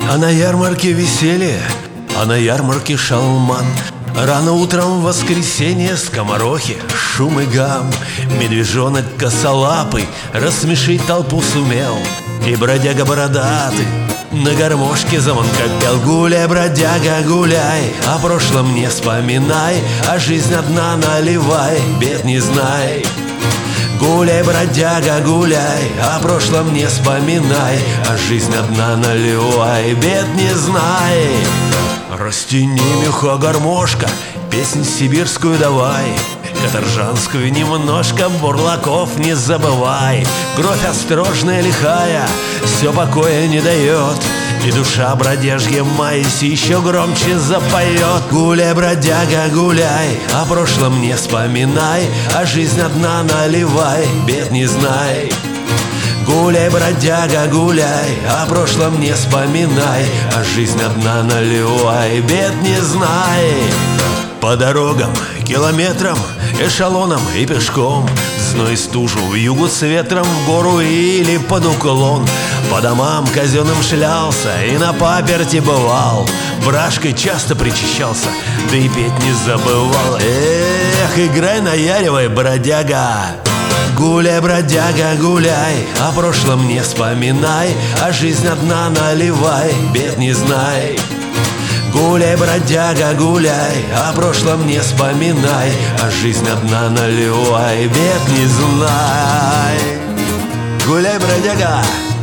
А на ярмарке веселье, а на ярмарке шалман. Рано утром в воскресенье скоморохи, шум и гам. Медвежонок косолапый рассмешить толпу сумел. И бродяга бородатый на гармошке звонко пел: гуляй, бродяга, гуляй, о прошлом не вспоминай, а жизнь одна наливай, бед не знай. Гуляй, бродяга, гуляй, о прошлом не вспоминай, а жизнь одна наливай, бед не знай. Растяни меха, гармошка, песнь сибирскую давай, каторжанскую немножко, бурлаков не забывай. Кровь осторожная, лихая, все покоя не дает, и душа бродяжья маясь еще громче запоет. Гуляй, бродяга, гуляй, о прошлом не вспоминай, а жизнь одна наливай, бед не знай. Гуляй, бродяга, гуляй, о прошлом не вспоминай, а жизнь одна наливай, бед не знай. По дорогам, километрам, эшелоном и пешком, в зной и стужу, в югу с ветром, в гору или под уклон. По домам казенным шлялся и на паперти бывал, брашкой часто причащался, да и петь не забывал. Эх, играй, наяривай, бродяга. Гуляй, бродяга, гуляй, о прошлом не вспоминай, а жизнь одна наливай, бед не знай. Гуляй, бродяга, гуляй, о прошлом не вспоминай, а жизнь одна наливай, бед не знай. Гуляй, бродяга,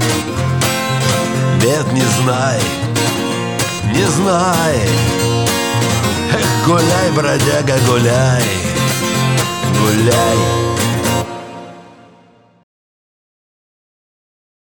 бед не знай, не знай. Эх, гуляй, бродяга, гуляй, гуляй.